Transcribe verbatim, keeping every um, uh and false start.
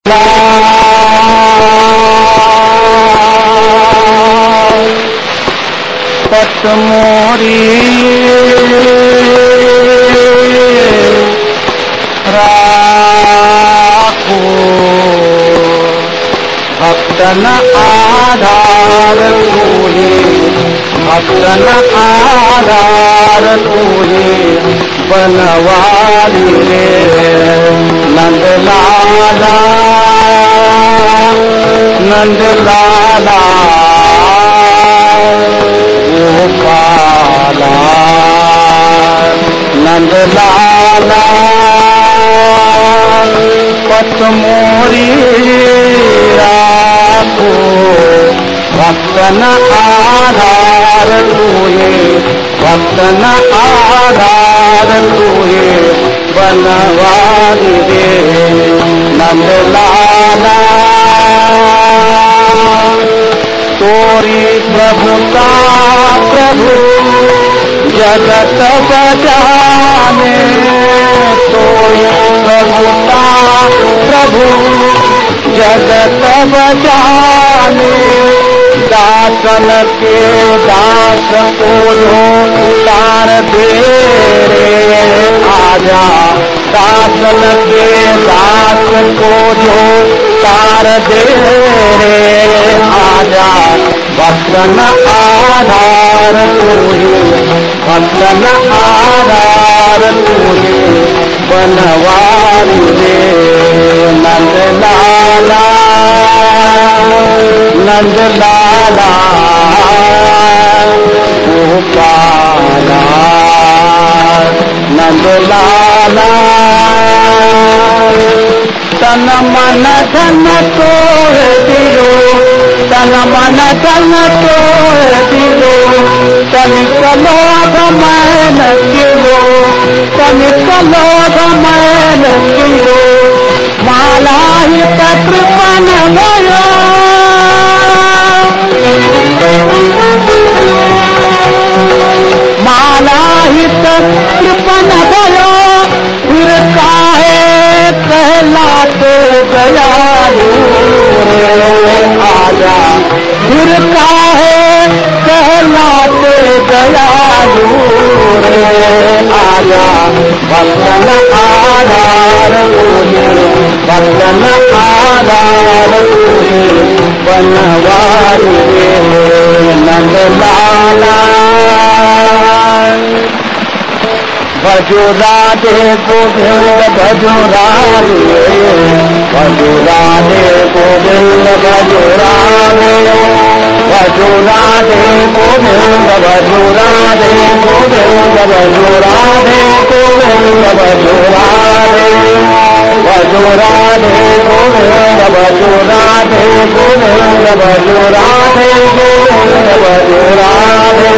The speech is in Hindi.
पत मोरी राखो भक्तन आधार तूहे, भक्तन आधार तूहे बनवाली रे नंद लाला, नंद लाला गोपाला, नंद लाला पत मोरी राखो भक्तन आधार तूहे, भक्तन आधार तूहे बनवाली रे नंद लाला। तोरी प्रभुता प्रभु जगत बजाने, तोरी प्रभुता प्रभु जगत बजाने, दासन के दास को जो तार दे रे आजा, दासन के दास को जो तार दे रे आजा, भक्तन आधार तूहे, भक्तन आधार तूहे बनवाली रे नंद लाला, नंद लाला गोपाला, नंद लाला। तन मन धन तोड़ दिलो, तन मन धन तोड़ दिलो, तनिक लोभ मैं न किलो, तनिक लोभ मैं न किलो, माला ही कृपन भयो, माला ही कृपन भयो, फिर काहे कहलाते दयालु रे आजा, फिर काहे कहलाते दयालु रे आजा, भक्तन आधार तूहे, भक्तन आधार तूहे बनवाली रे नंद लाला। भजो राधे गोविंद भजो राधे, भजो राधे गोविंद भजो राधे, भजो राधे गोविंद भजो राधे, गोविंद भजो राधे, गोविंद भजो राधे, भजो राधे गोविंद भजो राधे, गोविंद भजो राधे, गोविंद भजो राधे।